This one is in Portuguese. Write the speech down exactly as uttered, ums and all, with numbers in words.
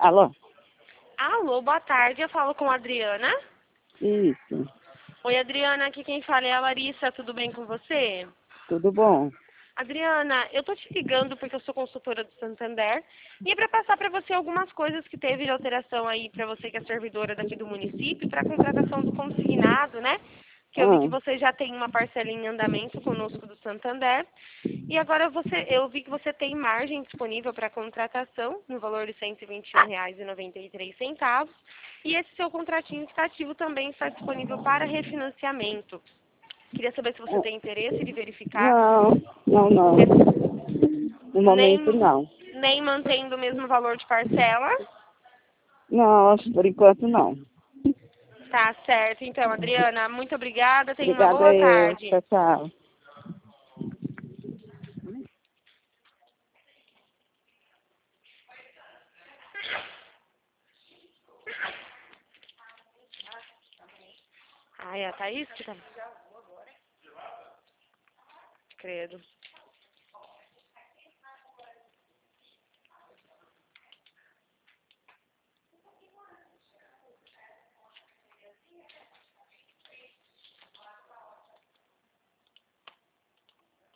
Alô? Alô, boa tarde, eu falo com a Adriana. Isso, Oi, Adriana, aqui quem fala é a Larissa, tudo bem com você? tudo bom? Adriana, eu tô te ligando porque eu sou consultora do Santander e é para passar para você algumas coisas que teve de alteração aí para você que é servidora daqui do município para a contratação do consignado, né? Que eu vi que Ah, você já tem uma parcela em andamento conosco do Santander. E agora você, eu vi que você tem margem disponível para contratação no valor de cento e vinte e um reais e noventa e três centavos. E esse seu contratinho está ativo também está disponível para refinanciamento. Queria saber se você ah, tem interesse de verificar não, não, não. No momento nem, não. nem mantendo o mesmo valor de parcela. Não, acho que por enquanto não. Tá certo. Então, Adriana, muito obrigada. Tenha uma Obrigada boa eu. tarde. Tchau, tchau. Ai, a Thaís que tá... Credo.